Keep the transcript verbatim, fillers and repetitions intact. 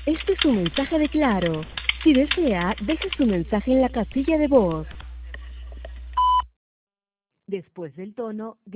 Este es un mensaje de Claro. Si desea, deje su mensaje en la casilla de voz. Después del tono,